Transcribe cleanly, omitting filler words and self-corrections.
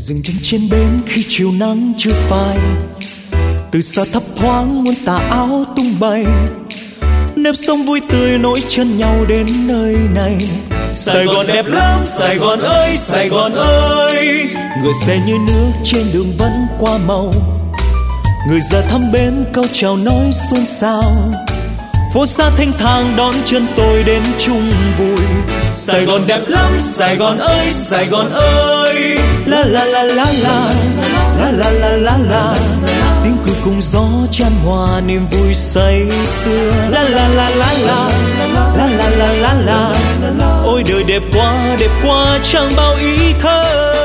dừng chân trên bến khi chiều nắng chưa phai, từ xa thấp thoáng muôn tà áo tung bay, nếp sống vui tươi nối chân nhau đến nơi này. Sài Gòn đẹp lắm, Sài Gòn ơi, Sài Gòn ơi. Người xe như nước trên đường vẫn qua màu, người già thăm bến câu chào nói xôn xao. Phố xa thanh thang đón chân tôi đến chung vui. Sài Gòn đẹp lắm, Sài Gòn ơi, Sài Gòn ơi. La la la la la, la la la la la. Tiếng cười cùng gió chan hòa niềm vui say sưa. La la la la la, la la la la la. Ôi đời đẹp quá chẳng bao ý thơ.